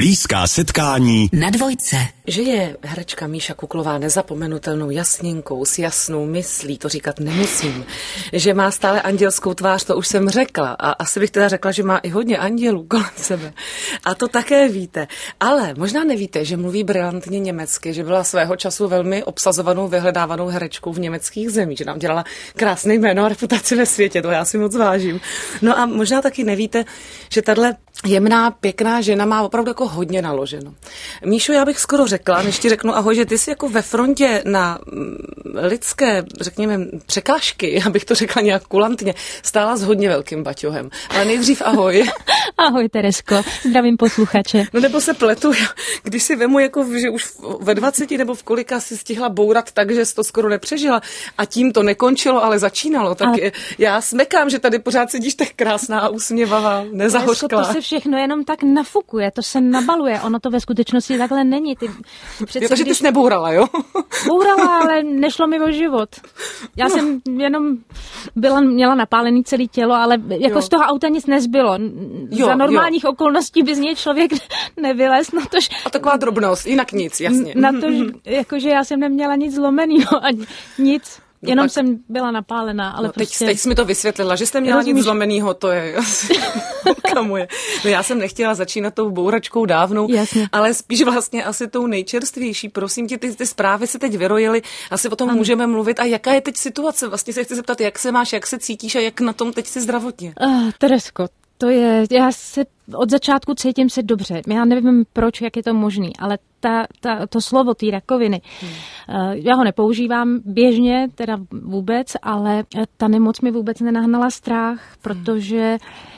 Blízká setkání na Dvojce. Že je herečka Míša Kuklová nezapomenutelnou jasninkou s jasnou myslí, to říkat nemusím. Že má stále andělskou tvář, to už jsem řekla. A asi bych teda řekla, že má i hodně andělů kolem sebe. A to také víte. Ale možná nevíte, že mluví brilantně německy, že byla svého času velmi obsazovanou, vyhledávanou herečkou v německých zemích, že nám dělala krásné jméno a reputaci ve světě, to já si moc vážím. No a možná taky nevíte, že tahle jemná, pěkná žena má opravdu jako hodně naloženo. Míšo, já bych skoro řekla, než ti řeknu ahoj, že ty jsi jako ve frontě na lidské, řekněme, překážky, abych to řekla nějak kulantně, stála s hodně velkým baťohem. Ale nejdřív ahoj. Ahoj, Teresko, zdravím posluchače. No nebo se pletu, když si vemu, jako, že už ve 20 nebo v kolika si stihla bourat tak, že jsi to skoro nepřežila a tím to nekončilo, ale začínalo, tak já smekám, že tady pořád sedíš tak krásná a usměvavá, nezahořklá. To se všechno jenom tak nafukuje, to se nabaluje, ono to ve skutečnosti takhle není. Ty přece, takže ty jsi nebourala, jo? Bourala, ale nešlo mi o život. Já jsem jenom měla napálený celé tělo, ale jako z toho auta nic nezbylo. Za normálních okolností by z něj člověk nevylez. A taková drobnost, jinak nic, jasně. Na to, jakože já jsem neměla nic zlomenýho, ani nic. Jenom jsem byla napálená, ale prostě... Teď jsi mi to vysvětlila, že jste měla nic zlomenýho, to je... Moje. No já jsem nechtěla začínat tou bouračkou dávnou, jasně. Ale spíš vlastně asi tou nejčerstvější. Prosím tě, ty zprávy se teď vyrojily, asi o tom můžeme mluvit. A jaká je teď situace? Vlastně se chci zeptat, jak se máš, jak se cítíš a jak na tom teď jsi zdravotně? Teresko, já se od začátku cítím se dobře. Já nevím proč, jak je to možný, ale to slovo té rakoviny, já ho nepoužívám běžně, teda vůbec, ale ta nemoc mi vůbec nenahnala strach, protože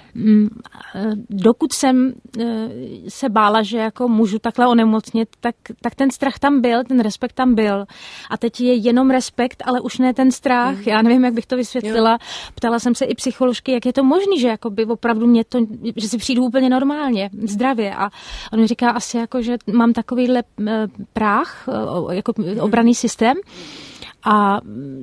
dokud jsem se bála, že jako můžu takhle onemocnit, tak ten strach tam byl, ten respekt tam byl. A teď je jenom respekt, ale už ne ten strach. Já nevím, jak bych to vysvětlila. Ptala jsem se i psycholožky, jak je to možné, že jakoby opravdu že si přijdu úplně normálně, zdravě. A on mi říká asi jako, že mám takovýhle práh, jako obranný systém. A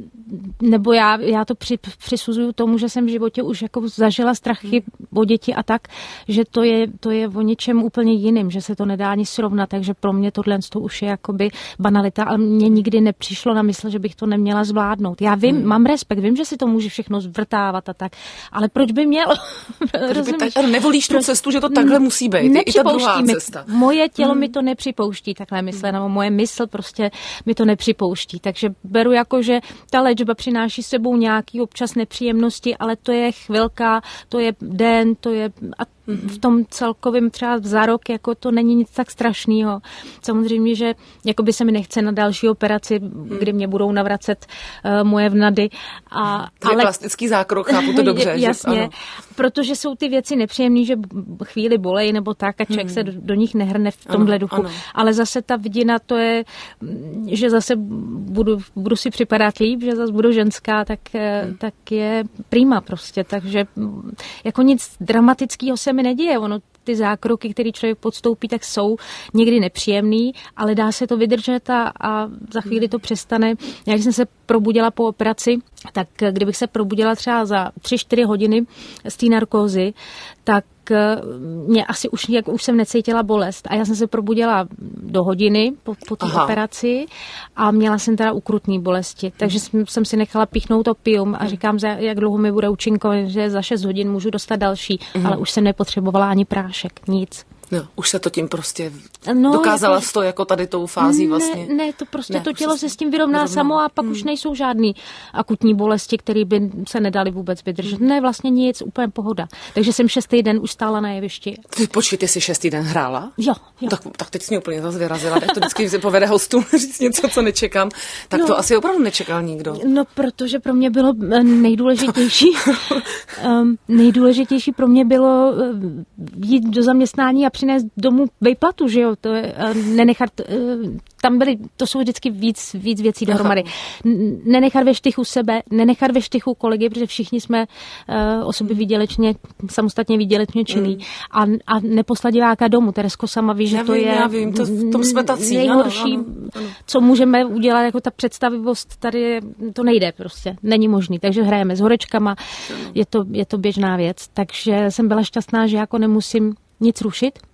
nebo já to přisuzuju tomu, že jsem v životě už jako zažila strachy o děti a tak, že to je o něčem úplně jiným, že se to nedá ani srovnat, takže pro mě tohle už je jakoby banalita, ale mně nikdy nepřišlo na mysl, že bych to neměla zvládnout. Já vím, mám respekt, vím, že si to může všechno zvrtávat a tak, ale proč by mělo? Nevolíš tu cestu, že to takhle musí být, i ta druhá cesta. Moje tělo mi to nepřipouští takhle myslet, nebo moje mysl prostě mi to nepřipouští, takže beru jako, že ta léčba přináší s sebou nějaký občas nepříjemnosti, ale to je chvilka, to je den, to je a v tom celkovém třeba za rok jako to není nic tak strašného. Samozřejmě, že jakoby se mi nechce na další operaci, kdy mě budou navracet moje vnady. To je plastický zákrok, chápu to dobře. Jasně, že, ano. Protože jsou ty věci nepříjemné, že chvíli bolej nebo tak a člověk se do nich nehrne v tomhle duchu. Ano. Ale zase ta vidina to je, že zase budu si připadat líp, že zase budu ženská, tak je prima prostě. Takže jako nic dramatického se mi neděje. Ty zákroky, které člověk podstoupí, tak jsou někdy nepříjemný, ale dá se to vydržet a za chvíli to přestane. Já když jsem se probudila po operaci, tak kdybych se probudila třeba za 3-4 hodiny z té narkózy, tak mě asi už jsem necítila bolest. A já jsem se probudila do hodiny po té operaci a měla jsem teda ukrutný bolesti. Takže jsem si nechala píchnout opium a říkám, jak dlouho mi bude účinkovat, že za 6 hodin můžu dostat další. Ale už jsem nepotřebovala ani prášek, nic. No, už se to tím prostě dokázala to jako tady tou fází vlastně. Ne, to prostě to tělo se s tím vyrovná samo a pak už nejsou žádný akutní bolesti, které by se nedaly vůbec vydržet. Ne, vlastně nic, úplně pohoda. Takže jsem 6. den už stála na jevišti. Počkej, ty jsi 6. den hrála? Jo. Tak teď jsi mě úplně zase vyrazila. Tak to vždycky se povede hostům říct něco, co nečekám. Tak to asi opravdu nečekal nikdo. No, protože pro mě bylo nejdůležitější pro mě bylo jít do zaměstnání a přinést domů výplatu, že jo, to je nenechat, tam to jsou vždycky víc věcí dohromady. Nenechat ve štychu sebe, nenechat ve štychu kolegy, protože všichni jsme osoby samostatně výdělečně činný a neposlat diváka domů. Teresko sama ví, že já vím, tom jsme tací. Nejhorší, ano. Co můžeme udělat, jako ta představivost tady, to nejde prostě, není možný. Takže hrajeme s horečkama, je to běžná věc. Takže jsem byla šťastná, že jako nemusím nic rušit,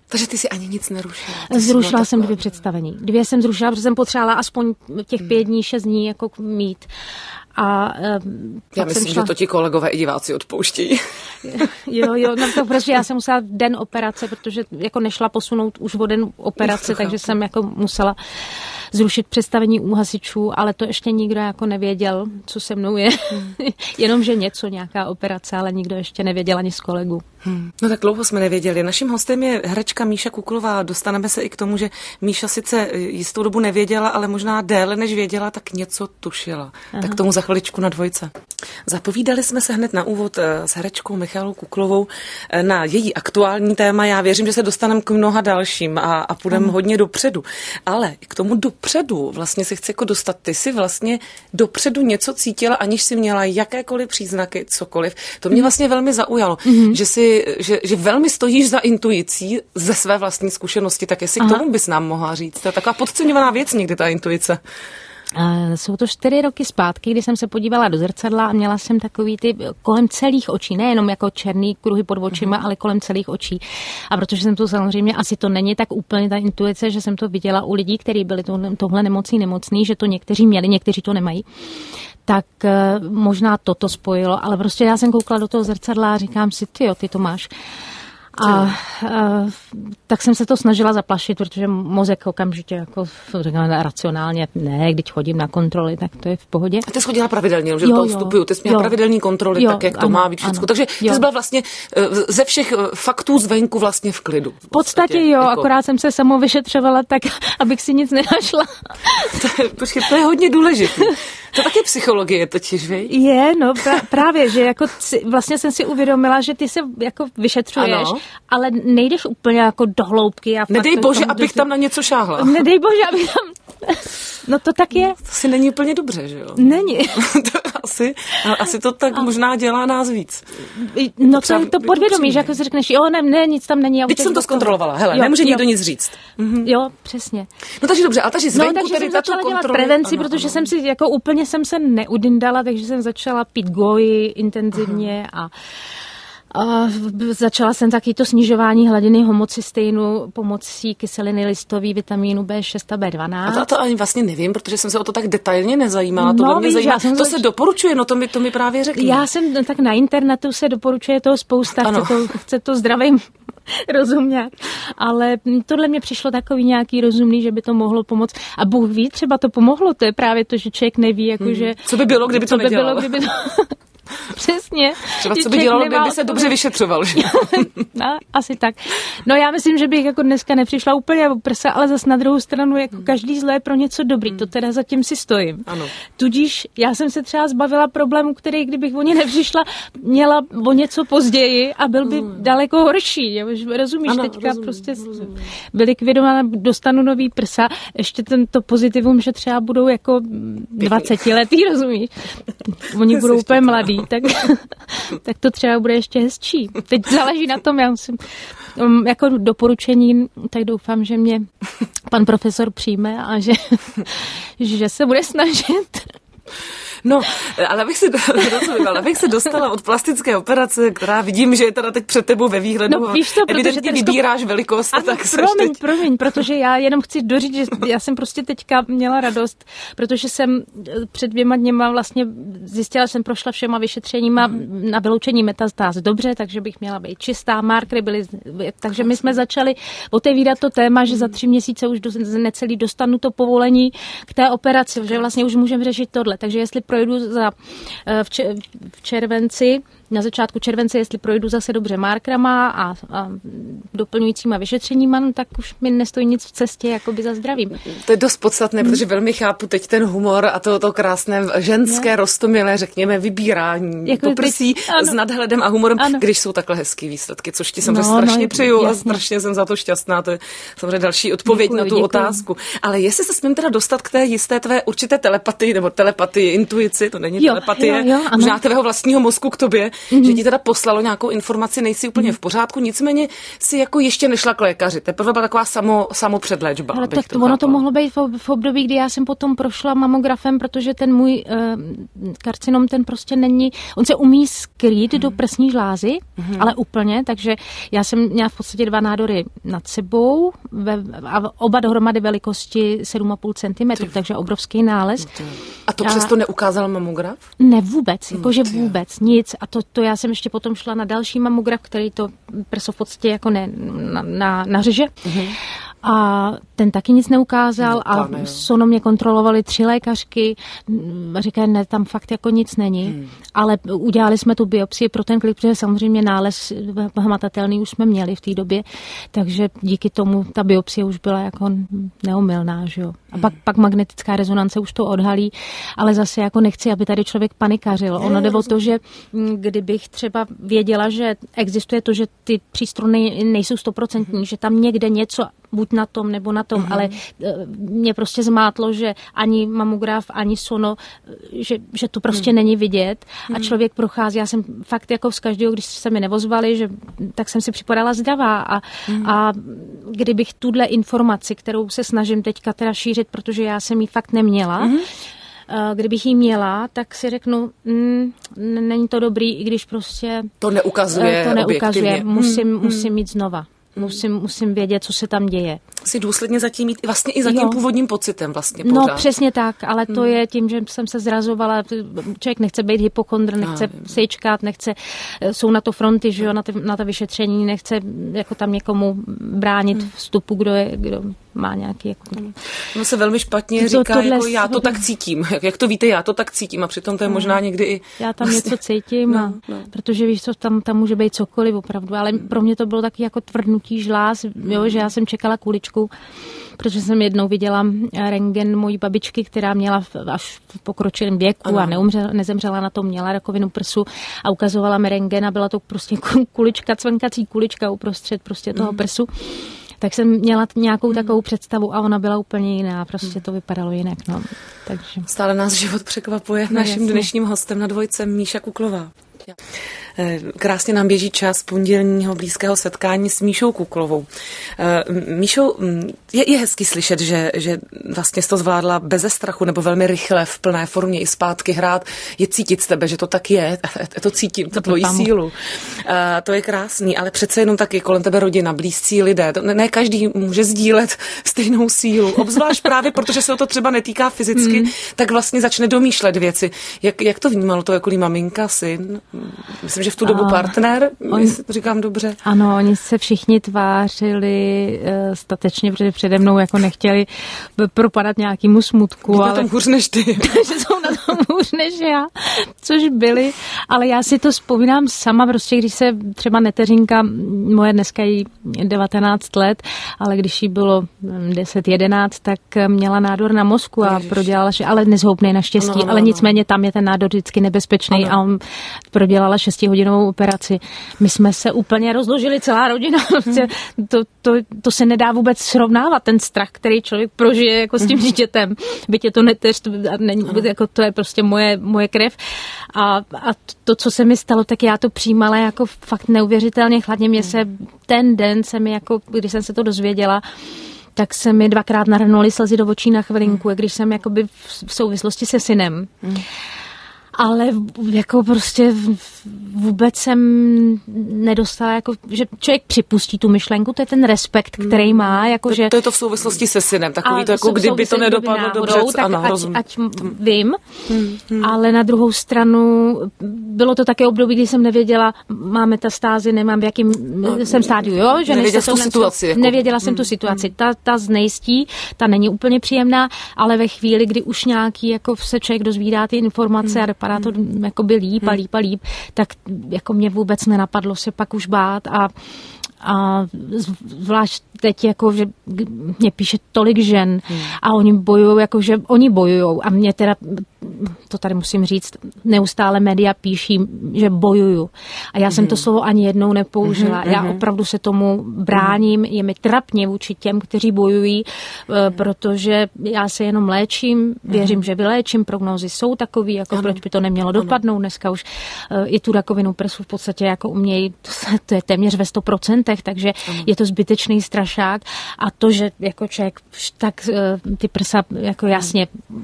Takže ty si ani nic nerušila? Zrušila jsem 2 představení. 2 jsem zrušila, protože jsem potřebovala aspoň těch 5 dní, 6 dní jako mít. A já myslím, že to ti kolegové i diváci odpouštějí. Jo, no to prostě já jsem musela den operace, protože jako nešla posunout už o den operace, takže jsem jako musela zrušit představení u hasičů, ale to ještě nikdo jako nevěděl, co se mnou je. Jenomže nějaká operace, ale nikdo ještě nevěděl ani z kolegů. No tak dlouho jsme nevěděli. Naším hostem je herečka Míša Kuklová. Dostaneme se i k tomu, že Míša sice jistou dobu nevěděla, ale možná déle než věděla, tak něco tušila. Aha. Tak tomu za chviličku na Dvojce. Zapovídali jsme se hned na úvod s herečkou Michalou Kuklovou na její aktuální téma. Já věřím, že se dostaneme k mnoha dalším a půjdeme hodně dopředu. Ale k tomu dopředu vlastně se chci jako dostat. Ty si vlastně dopředu něco cítila, aniž si měla jakékoliv příznaky, cokoliv. To mě vlastně velmi zaujalo, že velmi stojíš za intuicí ze své vlastní zkušenosti, tak jestli k tomu bys nám mohla říct. To je taková podceňovaná věc někdy, ta intuice. Jsou to 4 roky zpátky, kdy jsem se podívala do zrcadla a měla jsem takový ty kolem celých očí, nejenom jako černý kruhy pod očima, ale kolem celých očí. A protože jsem to samozřejmě, asi to není tak úplně ta intuice, že jsem to viděla u lidí, kteří byli tohle nemocný, že to někteří měli, někteří to nemají. Tak možná toto spojilo, ale prostě já jsem koukla do toho zrcadla a říkám si, ty to máš. A tak jsem se to snažila zaplašit, protože mozek okamžitě jako říkala racionálně, ne, když chodím na kontroly, tak to je v pohodě. A ty jsi chodila pravidelně, že do toho vstupuju, ty jsi měla pravidelní kontroly, tak jak to má být všechno. Takže ty jsi byla vlastně ze všech faktů zvenku vlastně v klidu. V podstatě jo, jako... akorát jsem se samou vyšetřovala tak, abych si nic nenašla. To je hodně důležité. To taky psychologie totiž, vej? Je, no právě, že jako vlastně jsem si uvědomila, že ty se jako vyšetřuješ, ale nejdeš úplně jako do hloubky. Nedej bože, abych tam na něco šáhla. Nedej bože, abych tam... No to tak je. To si není úplně dobře, že jo? Není. asi to tak možná dělá nás víc. No to je to podvědomí, že jako si řekneš, ne, nic tam není. Teď jsem to zkontrolovala, hele, nemůže nikdo nic říct. Jo, přesně. No takže dobře, a takže zvenku takže tedy jsem tato začala dělat kontroly... prevenci, protože jsem si jako úplně jsem se neudindala, takže jsem začala pít goji intenzivně a začala jsem taky to snižování hladiny homocysteinu pomocí kyseliny listový, vitamínu B6 a B12. A to ani vlastně nevím, protože jsem se o to tak detailně nezajímala. To mě zajímá. To se doporučuje, no to mi právě řekni. Já jsem tak na internetu se doporučuje toho spousta, chce to zdravý rozum nějak. Ale tohle mě přišlo takový nějaký rozumný, že by to mohlo pomoct. A Bůh ví, třeba to pomohlo, to je právě to, že člověk neví, jakože... Co by bylo, kdyby to nedělal? Přesně. Třeba co by dělalo, kdyby se dobře vyšetřoval, že? No, asi tak. No já myslím, že bych jako dneska nepřišla úplně o prsa, ale zas na druhou stranu jako každý zlé je pro něco dobrý. To teda zatím si stojím. Ano. Tudíž já jsem se třeba zbavila problému, který kdybych o ně nepřišla, měla o něco později a byl by daleko horší. Rozumíš, ano, teďka prostě vylikvidovaná, dostanu nový prsa, ještě tento pozitivum, že třeba budou jako 20 letý, rozumíš? Oni budou úplně mladý. Tak to třeba bude ještě hezčí. Teď záleží na tom, já musím jako doporučení, tak doufám, že mě pan profesor přijme a že se bude snažit. No, ale abych se dostala od plastické operace, která vidím, že je teda teď před tebou ve výhledu. No, víš to, evidentně vybíráš velikost. Ano, tak promiň, protože já jenom chci doříct, že já jsem prostě teďka měla radost, protože jsem před 2 dněma vlastně zjistila, že jsem prošla všema vyšetřeníma na vyloučení metastáz dobře, takže bych měla být čistá, markery byly, takže my jsme začali otevírat to téma, že za 3 měsíce už necelý dostanu to povolení k té operaci, že vlastně už můžeme řešit tohle, takže jestli projdu v červenci, na začátku července, jestli projdu zase dobře markrama a doplňujícíma vyšetřeníma, no, tak už mi nestojí nic v cestě jakoby za zdravím. To je dost podstatné, protože velmi chápu teď ten humor a to krásné ženské roztomilé, řekněme, vybírání jako poprsí s nadhledem a humorem, když jsou takhle hezký výsledky, což ti samozřejmě strašně přeju a strašně jsem za to šťastná. To je samozřejmě další odpověď na tu otázku. Ale jestli se smím teda dostat k té jisté tvé určité telepatii, intuici, to není telepatie, možná tvého vlastního mozku k tobě, že ti teda poslalo nějakou informaci, nejsi úplně v pořádku, nicméně si jako ještě nešla k lékaři. Teprve byla taková samopředléčba. Ale tak ono to mohlo být v období, kdy já jsem potom prošla mamografem, protože ten můj karcinom, ten prostě není, on se umí skrýt do prsní žlázy, ale úplně, takže já jsem měla v podstatě 2 nádory nad sebou a oba dohromady velikosti 7,5 cm, takže obrovský nález. A to přesto neukázal mamograf? Ne, vůbec, jakože vůbec, nic. A to já jsem ještě potom šla na další mamograf, který to prso v podstatě jako nařeže. A ten taky nic neukázal a sono mě kontrolovali 3 lékařky. Říkají, ne, tam fakt jako nic není. Ale udělali jsme tu biopsii pro ten klid, protože samozřejmě nález hmatatelný už jsme měli v té době, takže díky tomu ta biopsie už byla jako neomylná, že jo. A pak magnetická rezonance už to odhalí, ale zase jako nechci, aby tady člověk panikařil. Ono jde o to, že kdybych třeba věděla, že existuje to, že ty přístroje nejsou 100%, že tam někde něco buď na tom, nebo na tom, ale mě prostě zmátlo, že ani mamograf, ani sono, že to prostě není vidět a člověk prochází, já jsem fakt jako z každého, když se mi nevozvali, tak jsem si připadala zdravá a kdybych tuhle informaci, kterou se snažím teďka teda šířit, protože já jsem ji fakt neměla, kdybych ji měla, tak si řeknu, není to dobrý, i když prostě to neukazuje. Musím mít znova. Musím vědět, co se tam děje. Si důsledně zatím jít vlastně i za tím původním pocitem vlastně pořád. No přesně tak, ale to je tím, že jsem se zrazovala, člověk nechce být hypochondr, nechce sejčkat, jsou na to fronty, že jo, na to vyšetření, nechce jako tam někomu bránit vstupu, kdo má nějaký jako... No se velmi špatně říká, jako já to tak cítím. Jak to víte, já to tak cítím a přitom to je možná někdy i... Já tam něco cítím, protože víš co, tam může být cokoliv opravdu, ale pro mě to bylo taky jako tvrdnutí žláz, jo, že já jsem čekala kuličku, protože jsem jednou viděla rentgen mojí babičky, která měla až v pokročilém věku a nezemřela na to, měla rakovinu prsu a ukazovala mi rentgen a byla to prostě kulička, cvenkací kulička uprostřed prostě toho prsu. Tak jsem měla nějakou takovou představu a ona byla úplně jiná, prostě to vypadalo jinak. No. Takže. Stále nás život překvapuje. Naším dnešním hostem na Dvojce Míša Kuklová. Krásně nám běží čas pondělního blízkého setkání s Míšou Kuklovou. Míšo, je hezky slyšet, že vlastně jsi to zvládla beze strachu nebo velmi rychle, v plné formě i zpátky hrát. Je cítit z tebe, že to tak je. To cítím, to tvoji sílu. To je krásný, ale přece jenom taky kolem tebe rodina, blízcí lidé. Ne každý může sdílet stejnou sílu. Obzvlášť právě, protože se o to třeba netýká fyzicky, tak vlastně začne domýšlet věci. Jak to vnímalo to okolí maminka, syn? Myslím, že v tu dobu partner, jestli to říkám dobře. Ano, oni se všichni tvářili statečně, protože přede mnou jako nechtěli propadat nějakému smutku. Být na tom hůř než ty. Že jsou na tom hůř než já, což byli. Ale já si to vzpomínám sama, prostě když se třeba neteřinka, moje dneska jí 19 let, ale když jí bylo 10-11, tak měla nádor na mozku a prodělala, ale nezhoubnej naštěstí, ale nicméně tam je ten nádor vždycky nebezpečný a on prodělala 6hodinovou operaci. My jsme se úplně rozložili, celá rodina. To se nedá vůbec srovnávat, ten strach, který člověk prožije jako s tím dítětem. Byť je to neteř, jako to je prostě moje krev. A to, co se mi stalo, tak já to přijímala jako fakt neuvěřitelně chladně. Mě se ten den jako, když jsem se to dozvěděla, tak se mi 2krát nahrnuly slzy do očí na chvilinku, když jsem jakoby v souvislosti se synem. Ale jako prostě vůbec jsem nedostala, jako, že člověk připustí tu myšlenku, to je ten respekt, který má. Jako, že, to je to v souvislosti se synem, takový to, jako kdyby to nedopadlo dobře. Tak ať vím, ale na druhou stranu bylo to také období, kdy jsem nevěděla, mám metastázy, nemám, v jakém jsem stádiu, jo? Že nevěděla jsem tu situaci. Ta znejistí, ta není úplně příjemná, ale ve chvíli, kdy už nějaký jako se člověk dozvídá ty informace a dopadá to jakoby líp, tak jako mě vůbec nenapadlo se pak už bát A zvlášť teď, jako, že mě píše tolik žen a oni bojují, jako, že oni bojují a mě teda, to tady musím říct, neustále média píší, že bojuju. A já jsem to slovo ani jednou nepoužila. Já opravdu se tomu bráním, je mi trapně vůči těm, kteří bojují, protože já se jenom léčím, věřím, že vyléčím, prognózy jsou takový, jako proč by to nemělo dopadnout. Dneska už i tu rakovinu prsu v podstatě jako umějí, to je téměř ve 100%, takže je to zbytečný strašák. A to, že jako člověk tak ty prsa jako jasně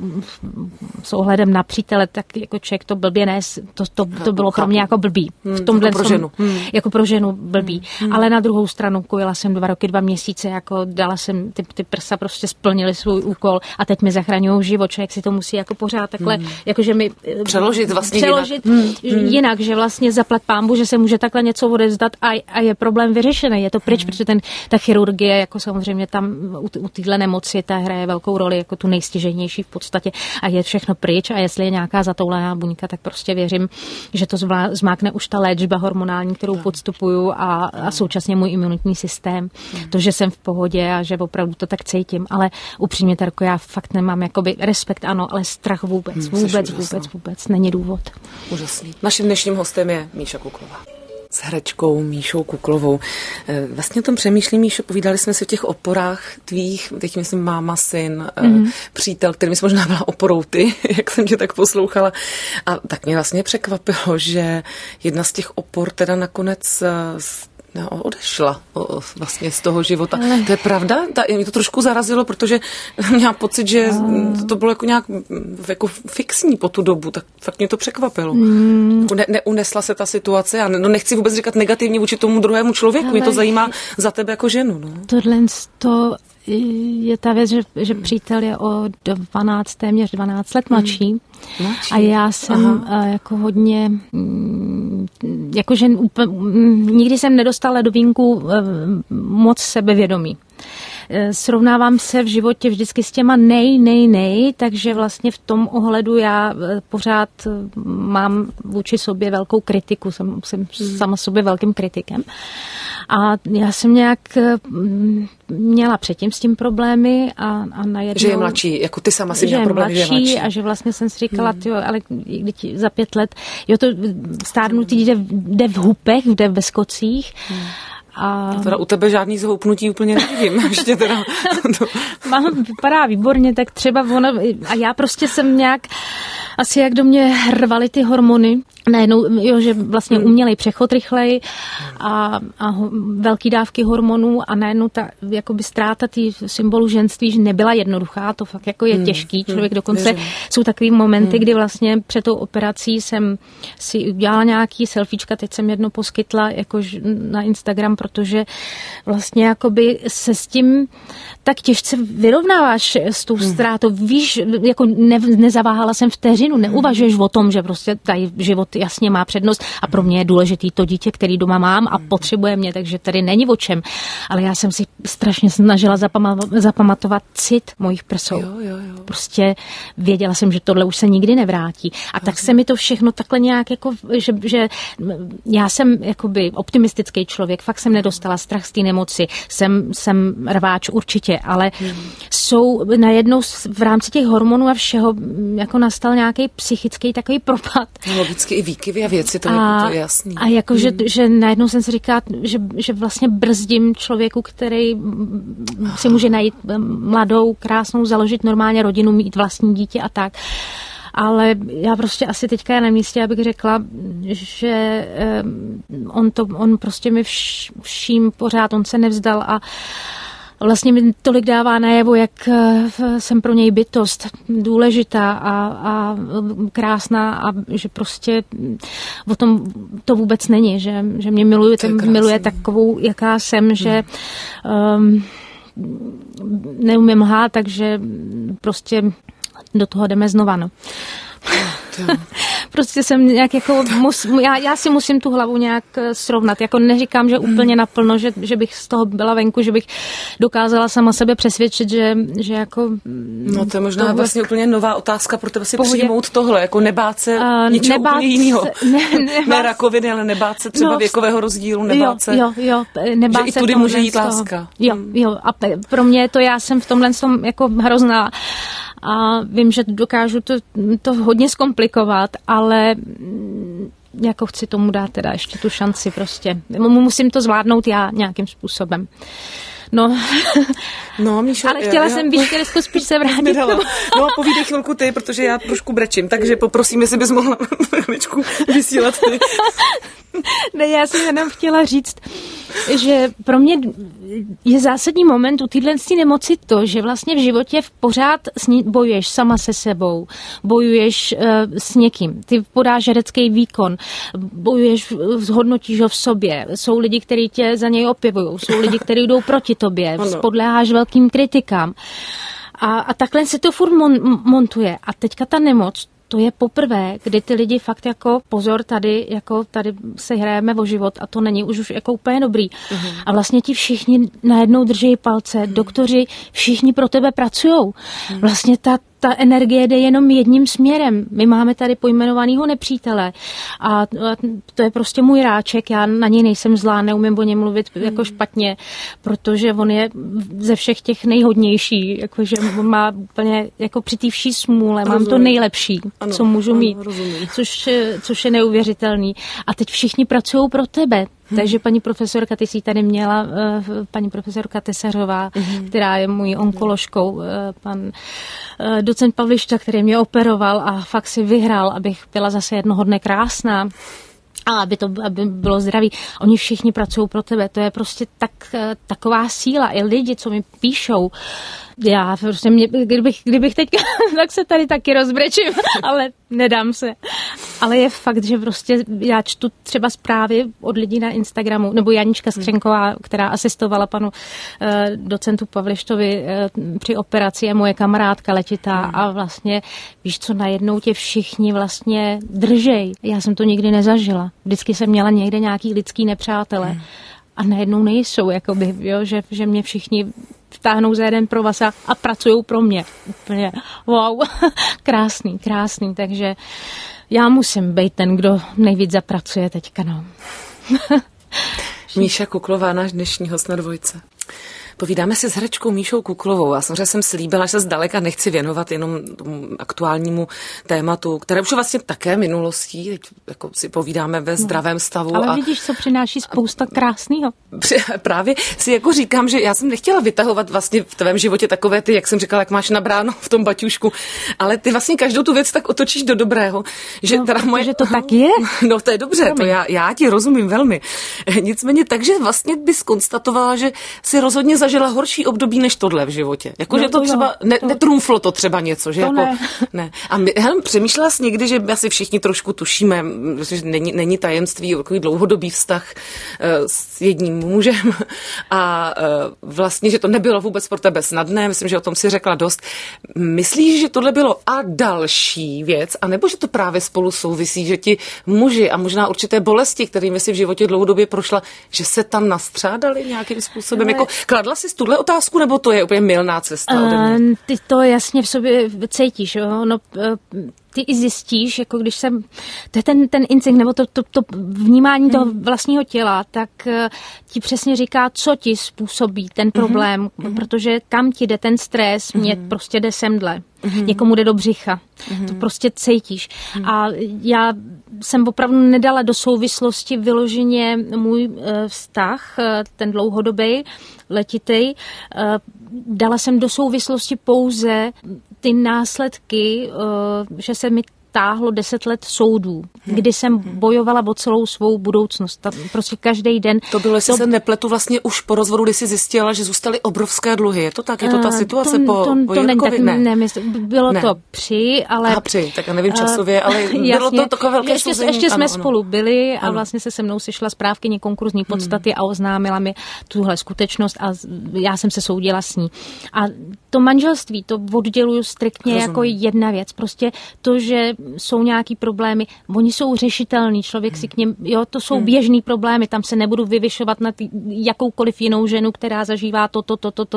s ohledem na přítele, tak jako člověk to blbě nes, to bylo pro mě jako blbý. V tomhle jako pro ženu. Jako pro ženu blbý. Ale na druhou stranu kojila jsem 2 roky, 2 měsíce, jako dala jsem, ty prsa prostě splnily svůj úkol a teď mi zachraňují život. Člověk si to musí jako pořád takhle, jakože mi přeložit vlastně jinak, že vlastně zaplať pánbu, že se může takhle něco odevzdat a je problém vyřešený. Je to pryč, protože ta chirurgie, jako samozřejmě tam u téhle nemoci, ta hraje velkou roli, jako tu nejstěžejnější v podstatě a je všechno pryč a jestli je nějaká zatoulená buňka, tak prostě věřím, že to zmákne už ta léčba hormonální, kterou podstupuju a současně můj imunitní systém. To, že jsem v pohodě a že opravdu to tak cítím, ale upřímně, Terko, já fakt nemám jakoby respekt, ano, ale strach vůbec není důvod. Úžasný. Naším dnešním hostem je Míša Kuklová. S herečkou Míšou Kuklovou. Vlastně o tom přemýšlím, Míšo, povídali jsme si o těch oporách tvých, teď myslím máma, syn, přítel, kterým jsi možná byla oporou ty, jak jsem tě tak poslouchala. A tak mě vlastně překvapilo, že jedna z těch opor teda nakonec odešla vlastně z toho života. Ale to je pravda? Mě to trošku zarazilo, protože měla pocit, že to bylo jako nějak jako fixní po tu dobu, tak fakt mě to překvapilo. Neunesla se ta situace a nechci vůbec říkat negativně vůči tomu druhému člověku, mě to zajímá za tebe jako ženu. No. Tohle je ta věc, že přítel je o 12 let mladší. A já jsem jako hodně, jakože nikdy jsem nedostala do vínku moc sebevědomí. Srovnávám se v životě vždycky s těma nej, takže vlastně v tom ohledu já pořád mám vůči sobě velkou kritiku, jsem sama sobě velkým kritikem. A já jsem nějak měla předtím s tím problémy a najednou... Že je mladší, jako ty sama si měla problémy, že je mladší. A že vlastně jsem si říkala, ale za 5 let, to stárnutí jde v hupech, jde ve skocích. A teda u tebe žádný zhoupnutí úplně nevidím. Ještě teda vypadá výborně, tak třeba ono, a já prostě jsem nějak, asi jak do mě hrvaly ty hormony, najednou, že vlastně umělej přechod rychlej a velký dávky hormonů a najednou ta jakoby ztráta tý symbolu ženství, že nebyla jednoduchá, to fakt jako je těžký. Člověk dokonce jsou takový momenty, kdy vlastně před tou operací jsem si udělala nějaký selfiečka, teď jsem jedno poskytla jako na Instagram, protože vlastně jakoby se s tím tak těžce vyrovnáváš s tou ztrátou. Víš, jako nezaváhala jsem vteřinu, neuvažuješ o tom, že prostě tady život jasně má přednost a pro mě je důležitý to dítě, který doma mám a potřebuje mě, takže tady není o čem. Ale já jsem si strašně snažila zapamatovat cit mojich prsou. Jo. Prostě věděla jsem, že tohle už se nikdy nevrátí. A tak se mi to všechno takhle nějak jako, že já jsem jakoby optimistický člověk, fakt jsem nedostala strach z té nemoci, jsem rváč určitě, ale jsou najednou v rámci těch hormonů a všeho jako nastal nějaký psychický takový propad. Logicky i výkyvy a věci, to je jasný. A jako, že najednou jsem si říkala, že vlastně brzdím člověku, který si může najít mladou, krásnou, založit normálně rodinu, mít vlastní dítě a tak. Ale já prostě asi teďka je na místě, abych řekla, že on prostě mi vším pořád, on se nevzdal a vlastně mi tolik dává najevo, jak jsem pro něj bytost důležitá a krásná a že prostě o tom to vůbec není, že mě miluje takovou, jaká jsem, že neumím lhát, takže prostě do toho jdeme znova, no. prostě jsem nějak jako, já si musím tu hlavu nějak srovnat, jako neříkám, že úplně naplno, že bych z toho byla venku, že bych dokázala sama sebe přesvědčit, že jako... No to je možná vlastně úplně nová otázka pro tebe si přijmout tohle, jako nebát se něčeho úplně jiného. Ne rakoviny, ale nebát se třeba věkového rozdílu, nebát se... Jo, nebát že se i tudy může jít láska. Jo, a pro mě to já jsem v tomhle tom jako hrozná a vím, že dokážu to hodně zkomplikovat, ale jako chci tomu dát teda ještě tu šanci prostě. Musím to zvládnout já nějakým způsobem. No, Míšo, ale chtěla jsem víš, spíš se vrátit. No, povídej chvilku ty, protože já trošku brečím, takže poprosím, jestli bys mohla chvíličku vysílat ty. Ne, já jsem jenom chtěla říct, že pro mě je zásadní moment u téhle nemoci to, že vlastně v životě pořád bojuješ sama se sebou, bojuješ s někým, ty podáš herecký výkon, bojuješ, zhodnotíš ho v sobě, jsou lidi, kteří tě za něj opěvují, jsou lidi, kteří jdou proti tobě, podléháš velkým kritikám a takhle se to furt montuje a teďka ta nemoc, to je poprvé, kdy ty lidi fakt jako pozor, tady se hrajeme o život a to není už jako úplně dobrý. A vlastně ti všichni najednou drží palce, doktoři, všichni pro tebe pracujou. Vlastně ta energie jde jenom jedním směrem. My máme tady pojmenovanýho nepřítele a to je prostě můj ráček, já na něj nejsem zlá, neumím o něm mluvit jako špatně, protože on je ze všech těch nejhodnější, jakože on má úplně jako při té vší smůle, mám to nejlepší, co můžu mít, což je neuvěřitelný. A teď všichni pracují pro tebe. Takže paní profesorka, ty jsi tady měla, paní profesorka Tesařová, která je mojí onkoložkou, pan docent Pavlišta, který mě operoval a fakt si vyhrál, abych byla zase jednoho dne krásná. A aby bylo zdraví. Oni všichni pracují pro tebe. To je prostě taková síla. I lidi, co mi píšou. Já prostě kdybych teď, tak se tady taky rozbrečím, ale nedám se. Ale je fakt, že prostě já čtu třeba zprávy od lidí na Instagramu, nebo Janička Skřenková, která asistovala panu docentu Pavlištovi při operaci, je moje kamarádka letitá a vlastně víš co, najednou tě všichni vlastně držej. Já jsem to nikdy nezažila. Vždycky jsem měla někde nějaký lidský nepřátele a najednou nejsou, jakoby, jo, že mě všichni vtáhnou za jeden provaz a pracují pro mě. Úplně wow, krásný, takže já musím být ten, kdo nejvíc zapracuje teďka, no. Míša Kuklová, náš dnešní host na Dvojce. Povídáme si s herečkou Míšou Kuklovou. Já samozřejmě jsem slíbila, že se zdaleka nechci věnovat jenom tomu aktuálnímu tématu, které už je vlastně také minulostí. Teď jako si povídáme ve zdravém stavu. Ale vidíš, co přináší spousta krásného. Právě si jako říkám, že já jsem nechtěla vytahovat vlastně v tvém životě takové ty, jak jsem říkala, jak máš nabráno v tom baťušku, ale ty vlastně každou tu věc tak otočíš do dobrého. Že teda že to tak je? No to je dobře, to já ti rozumím velmi. Nicméně takže vlastně bys konstatovala, že si rozhodně zažila horší období než tohle v životě. Jako, že to třeba, netrumflo to třeba něco, že to jako, ne. A přemýšlela jsi někdy, že asi všichni trošku tušíme, že není tajemství, takový dlouhodobý vztah s jedním mužem a vlastně, že to nebylo vůbec pro tebe snadné, myslím, že o tom si řekla dost. Myslíš, že tohle bylo a další věc, anebo že to právě spolu souvisí, že ti muži a možná určité bolesti, kterými si v životě dlouhodobě prošla, že se tam nastřádali nějakým způsobem? Jako, kladla jsi tuhle otázku, nebo to je úplně mylná cesta ode mě? Ty to jasně v sobě cítíš, jo? No, ty i zjistíš, jako když jsem, to je ten instinkt, nebo to vnímání toho vlastního těla, tak ti přesně říká, co ti způsobí ten problém, protože kam ti jde ten stres, mně prostě jde semdle. Někomu jde do břicha. To prostě cítíš. A já jsem opravdu nedala do souvislosti vyloženě můj vztah, ten dlouhodobý, letitej. Dala jsem do souvislosti pouze ty následky, že se mi táhlo 10 let soudů, kdy jsem bojovala o celou svou budoucnost. Prostě každý den. To bylo, jestli se nepletu, vlastně už po rozvodu, kdy jsi zjistila, že zůstaly obrovské dluhy. Je to tak? Je to ta situace po Jirkovi? Ne, bylo to ale... Při, tak já nevím časově, ale bylo to takové velké souzení. Ještě jsme spolu byli a vlastně se mnou sešla správkyně konkurzní podstaty a oznámila mi tuhle skutečnost a já jsem se soudila s ní. A to manželství, to odděluju striktně jako jedna věc. Prostě to, že jsou nějaký problémy, oni jsou řešitelný, člověk si k něm, jo, to jsou běžný problémy, tam se nebudu vyvyšovat na jakoukoliv jinou ženu, která zažívá to.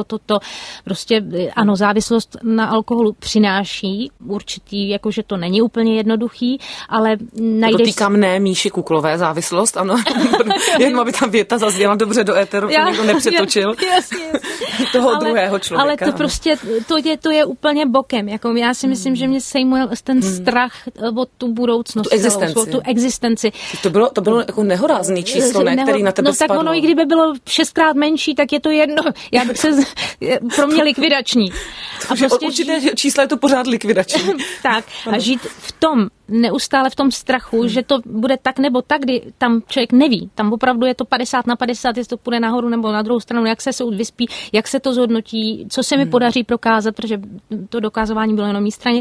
Prostě ano, závislost na alkoholu přináší určitý, jakože to není úplně jednoduchý, ale najdeš... Dotýkám ne Míši Kuklové závislost, ano, jenom aby ta věta zazněla dobře do éteru, to někdo nepřetočil. Jasně. Toho druhého člověka. Ale to prostě, to je úplně bokem. Jako já si myslím, že mě sejmul ten strach o tu budoucnost. Tu existenci. To bylo jako nehorázný číslo, ne, který na tebe spadlo. Tak ono, i kdyby bylo 6krát menší, tak je to jedno. Já bych se pro mě likvidační. A prostě určité čísla je to pořád likvidační. Tak a žít neustále v tom strachu, že to bude tak nebo tak, kdy tam člověk neví. Tam opravdu je to 50/50, jestli to půjde nahoru nebo na druhou stranu, jak se soud vyspí, jak se to zhodnotí, co se mi podaří prokázat, protože to dokazování bylo jenom mý straně,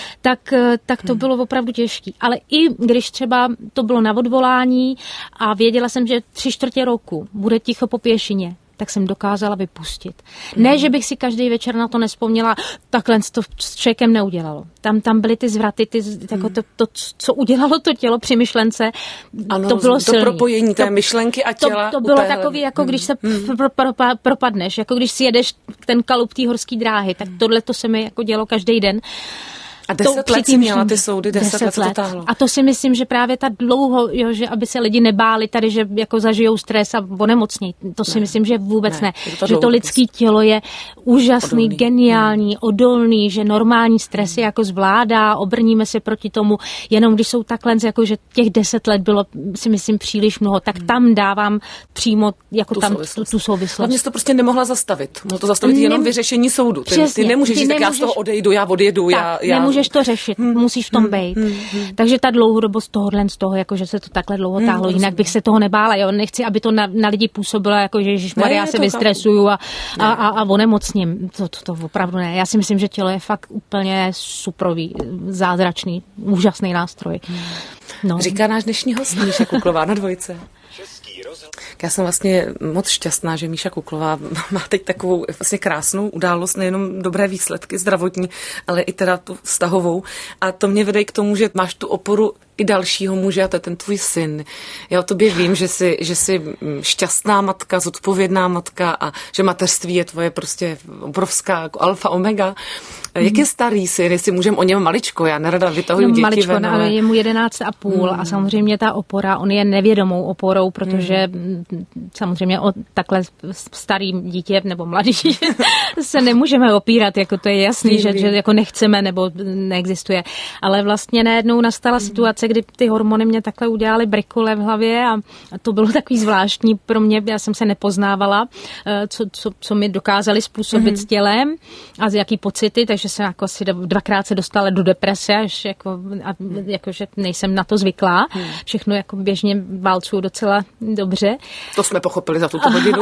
tak to bylo opravdu těžké. Ale i když třeba to bylo na odvolání a věděla jsem, že 3/4 roku bude ticho po pěšině, tak jsem dokázala vypustit. Ne, že bych si každý večer na to nespomněla, takhle to s člověkem neudělalo. Tam byly ty zvraty, jako to, co udělalo to tělo při myšlence, ano, to bylo silný. To propojení té myšlenky a těla. To bylo takový, jako když se propadneš, jako když si jedeš ten kalup té horské dráhy, tak tohle to se mi jako dělo každý den. A 10 let jsi měla ty soudy, 10 let to táhlo. A to si myslím, že právě ta dlouho, jo, že aby se lidi nebáli tady, že jako zažijou stres a onemocní. To si myslím, že vůbec ne. Že to lidský tělo je úžasný, geniální, odolný, že normální stresy jako zvládá, obrníme se proti tomu, jenom když jsou takhle, jako že těch 10 let bylo, si myslím, příliš mnoho, tak tam dávám přímo jako tu souvislost. Hlavně jsi to prostě nemohla zastavit. Mohlo to zastavit jenom vyřešení soudu. Ty nemůžeš říct, tak já z toho odejdu, já odjedu, můžeš to řešit, musíš v tom být. Takže ta dlouhodobost tohohle z toho, jako že se to takhle dlouho táhlo, jinak bych se toho nebála. Jo? Nechci, aby to na lidi působilo, jako že ježišmarja, já se vystresuju a onemocním. To opravdu ne. Já si myslím, že tělo je fakt úplně suprový, zázračný, úžasný nástroj. No. Říká náš dnešní host Míša Kuklová na Dvojce. Já jsem vlastně moc šťastná, že Míša Kuklová má teď takovou vlastně krásnou událost, nejenom dobré výsledky zdravotní, ale i teda tu vztahovou. A to mě vede k tomu, že máš tu oporu i dalšího muže, a to je ten tvůj syn. Já o tobě vím, že jsi šťastná matka, zodpovědná matka a že mateřství je tvoje prostě obrovská jako alfa omega. Jak je starý syn, jestli můžeme o něm maličko, já nerada vytahuju děti maličko, ven, ale... je mu 11,5 a samozřejmě ta opora, on je nevědomou oporou, protože samozřejmě o takhle starým dítě nebo mladý se nemůžeme opírat, jako to je jasný, že jako nechceme nebo neexistuje. Ale vlastně najednou nastala situace, kdy ty hormony mě takhle udělaly brikule v hlavě a to bylo takový zvláštní pro mě, já jsem se nepoznávala, co mi dokázali způsobit s tělem a z jaký pocity, takže jsem jako asi 2krát se dostala do deprese, až jako že nejsem na to zvyklá. Všechno jako běžně válcuju docela dobře. To jsme pochopili za tuto hodinu.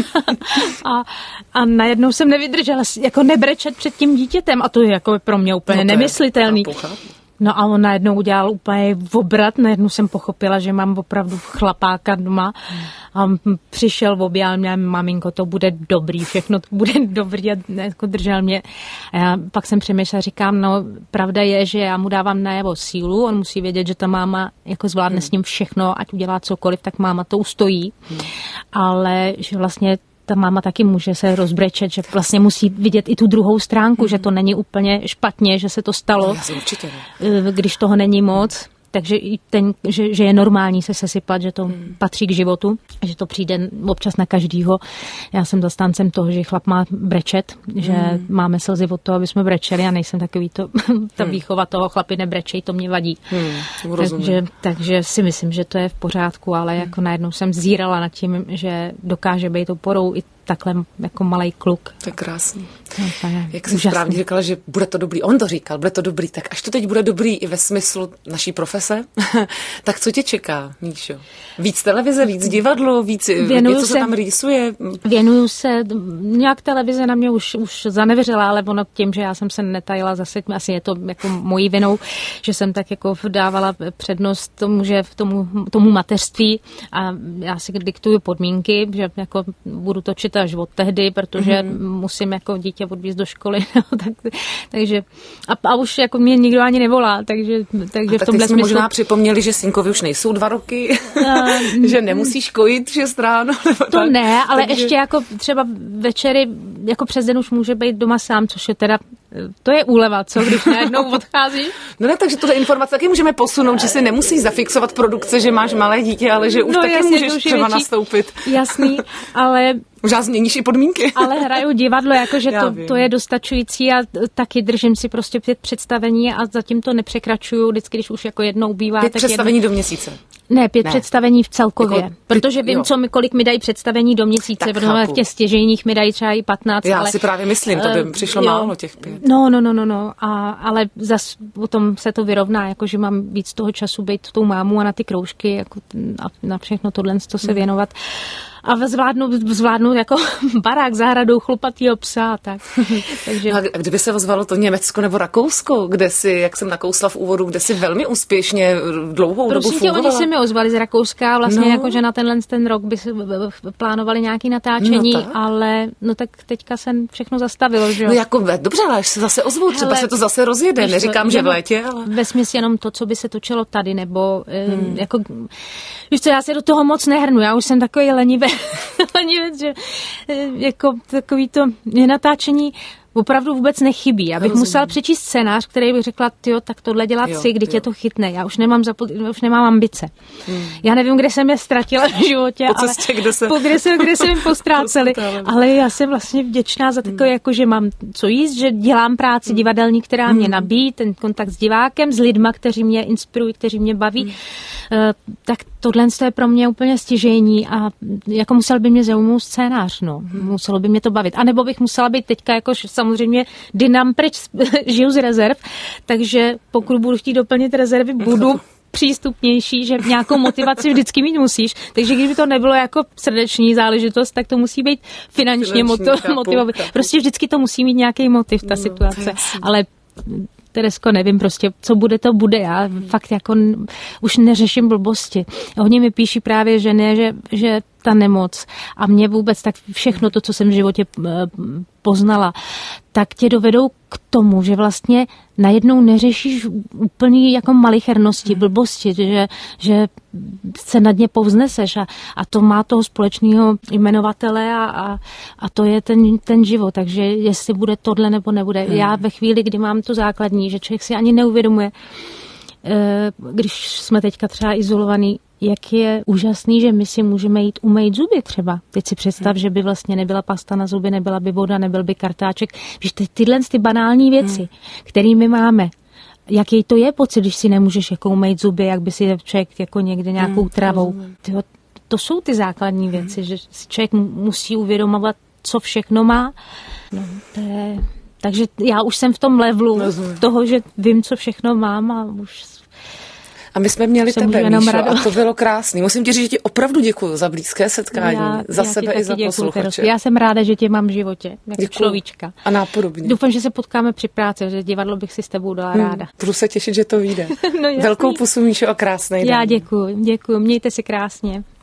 a najednou jsem nevydržela jako nebrečet před tím dítětem a to je jako pro mě úplně nemyslitelný. No a on najednou udělal úplně obrat, najednou jsem pochopila, že mám opravdu chlapáka doma a přišel, objal mě, maminko, to bude dobrý, všechno to bude dobrý a jako držel mě. A já pak jsem přemýšlela, říkám, no pravda je, že já mu dávám najevo sílu, on musí vědět, že ta máma jako zvládne s ním všechno, ať udělá cokoliv, tak máma to ustojí, ale že vlastně ta máma taky může se rozbrečet, že vlastně musí vidět i tu druhou stránku, že to není úplně špatně, že se to stalo, když toho není moc. Takže i že je normální se sesypat, že to patří k životu, že to přijde občas na každýho. Já jsem zastáncem toho, že chlap má brečet, že máme slzy od toho, aby jsme brečeli a nejsem takový ta výchova toho chlapi nebrečej, to mě vadí. Takže si myslím, že to je v pořádku, ale jako najednou jsem zírala nad tím, že dokáže být oporou i takhle jako malej kluk. To je krásný. Jak jsi správně říkala, že bude to dobrý. On to říkal, bude to dobrý. Tak až to teď bude dobrý i ve smyslu naší profese, tak co tě čeká, Míšo? Víc televize, víc divadlo, víc něco se tam rýsuje? Věnuju se, nějak televize na mě už zanevěřila, ale ono tím, že já jsem se netajila zase, asi je to jako mojí vinou, že jsem tak jako dávala přednost tomu, že tomu mateřství a já si diktuju podmínky, že jako budu točit života až od tehdy, protože musím jako dítě odvízt do školy. Takže a už jako mě nikdo ani nevolá, takže v tomhle smyslu... možná připomněli, že synkovi už nejsou 2 roky, že nemusíš kojit 6 ráno. To ne, ale ještě jako třeba večery, jako přes den už může být doma sám, což je teda, to je úleva, co, když najednou odchází. No ne, takže tuhle informace taky můžeme posunout, že si nemusíš zafixovat produkce, že máš malé dítě, ale že už taky jasně, můžeš třeba nastoupit. Jasný, ale... Možná změníš i podmínky. Ale hraju divadlo, jakože to je dostačující a taky držím si prostě 5 představení a zatím to nepřekračuju, vždycky, když už jako jednou bývá. 5 představení do měsíce? Ne, 5 představení v celkově, jako, protože vím, kolik mi dají představení do měsíce, tak protože v těch stěžejních mi dají třeba i 15. Já si právě myslím, to by přišlo málo těch 5. No, ale zas potom se to vyrovná, jakože mám víc toho času být tou mámu a na ty kroužky jako a na všechno tohle se věnovat. A zvládnu jako barák zahradou chlupatýho psa. Tak. Takže... A kdyby se ozvalo to Německo nebo Rakousko, kde si, jak jsem nakousla v úvodu, kde si velmi úspěšně dlouhou dobu fungovala? Oni se mi ozvali z Rakouska, vlastně jakože na ten rok by plánovali nějaké natáčení, ale tak teďka se všechno zastavilo, že jo? No jako dobře, ale až se zase ozvou, třeba se to zase rozjede, neříkám, že v létě, ale... Vesměs jenom to, co by se točilo tady, nebo jako... Víš co, já se do toho moc nehrnu, já už jsem takový lenivec, že jako takový to natáčení opravdu vůbec nechybí. Abych musela přečíst scénář, který bych řekla, tak tohle dělat si, kdy tě to chytne. Já už nemám ambice. Já nevím, kde jsem je ztratila v životě, ale kde se mi postráceli. Ale já jsem vlastně vděčná za takové, jako, že mám co jíst, že dělám práci divadelní, která mě nabíjí, ten kontakt s divákem, s lidma, kteří mě inspirují, kteří mě baví. Tak tohle je pro mě úplně stěžejní a jako musel by mě zaujmout scénář, muselo by mě to bavit. A nebo bych musela být teďka jako samozřejmě dynam pryč, žiju z rezerv, takže pokud budu chtít doplnit rezervy, budu přístupnější, že nějakou motivaci vždycky mít musíš. Takže kdyby to nebylo jako srdeční záležitost, tak to musí být finančně motivovat. Prostě vždycky to musí mít nějaký motiv, ta situace. Ale Teresko, nevím prostě, co bude, to bude. Já fakt jako už neřeším blbosti. Hodně mi píší právě ženy, že ta nemoc a mě vůbec tak všechno to, co jsem v životě poznala, tak tě dovedou k tomu, že vlastně najednou neřešíš úplný jako malichernosti, blbosti, že se nad ně povzneseš a to má toho společného jmenovatele a to je ten život. Takže jestli bude tohle nebo nebude. Já ve chvíli, kdy mám to základní, že člověk si ani neuvědomuje, když jsme teďka třeba izolovaný, jak je úžasný, že my si můžeme jít umýt zuby třeba. Teď si představ, že by vlastně nebyla pasta na zuby, nebyla by voda, nebyl by kartáček. Víš, tyhle ty banální věci, které my máme, jaký to je pocit, když si nemůžeš jako umýt zuby, jak by si člověk jako někde nějakou travou. To jsou ty základní věci, že si člověk musí uvědomovat, co všechno má. Takže já už jsem v tom levelu toho, že vím, co všechno mám a už... A my jsme měli tebe, Míšo, a to bylo krásný. Musím ti říct, že ti opravdu děkuju za blízké setkání, za sebe i za posluchače. Já jsem ráda, že tě mám v životě, jako človíčka. A nápodobně. Doufám, že se potkáme při práci, že divadlo bych si s tebou dala ráda. Budu se těšit, že to vyjde. Velkou pusu, Míšo, a krásnej den. Já děkuju, mějte si krásně.